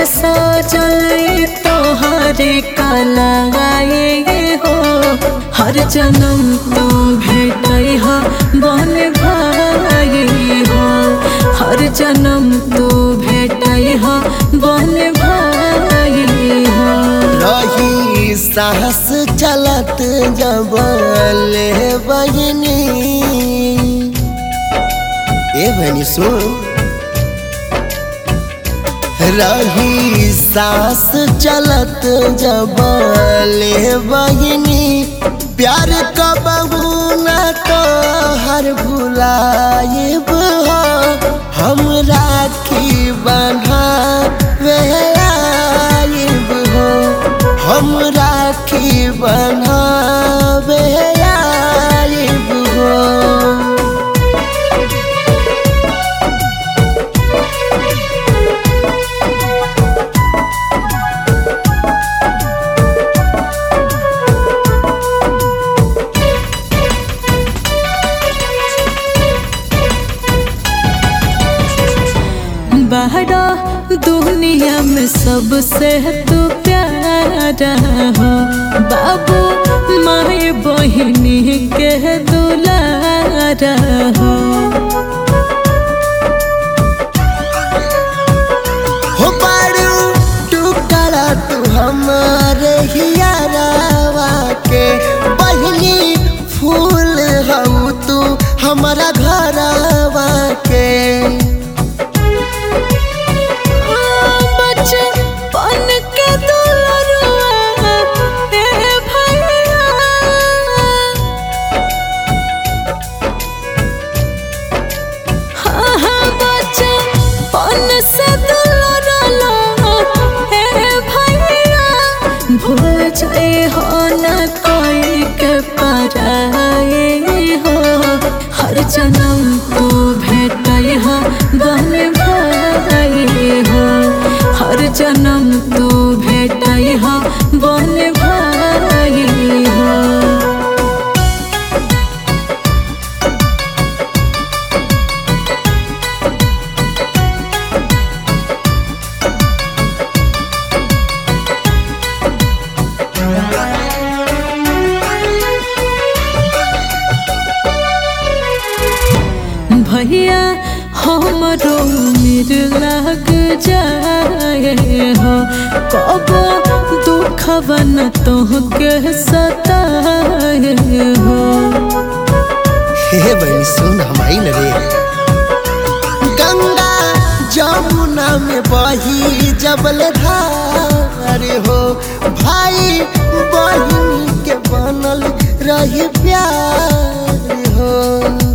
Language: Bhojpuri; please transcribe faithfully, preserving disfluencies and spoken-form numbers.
सजल तोहरे कलाए हो। हर जन्म तो भेटै हा बन भाई हो। हर जन्म तो भेटै हा बन भाई हो। रही साहस चलत जबल बहिनी ए बहनी सुन। रही सास चलत जबल बहिनी प्यार कबहू न तो हर भुलाइब हो। हम राखी बन्हावे आइब हो। हम राखी बन्हावे आइब हो। बड़ा दुनिया में सबसे तू प्यारा हो। बाबू माए बहिनी के दुलारा हो। हो बारू टुकड़ा तू हमारे हियारावा के बहिनी फूल हऊ तू हमारा घरवा के। भूल जाए हो न कोई के पराए हो। हर जन्म तो भेटै हा बन भाई हो। हर जन्म तो भेटै हा बन भाई हो। भैया हमरो उम्र लग जाए हो। कब दुखवा न तोहके सताए हो। हे बहनी सुन हमारी न रे। गंगा जमुना में बही जबल धार हो। भाई बहिनी के बनल रही प्यार हो।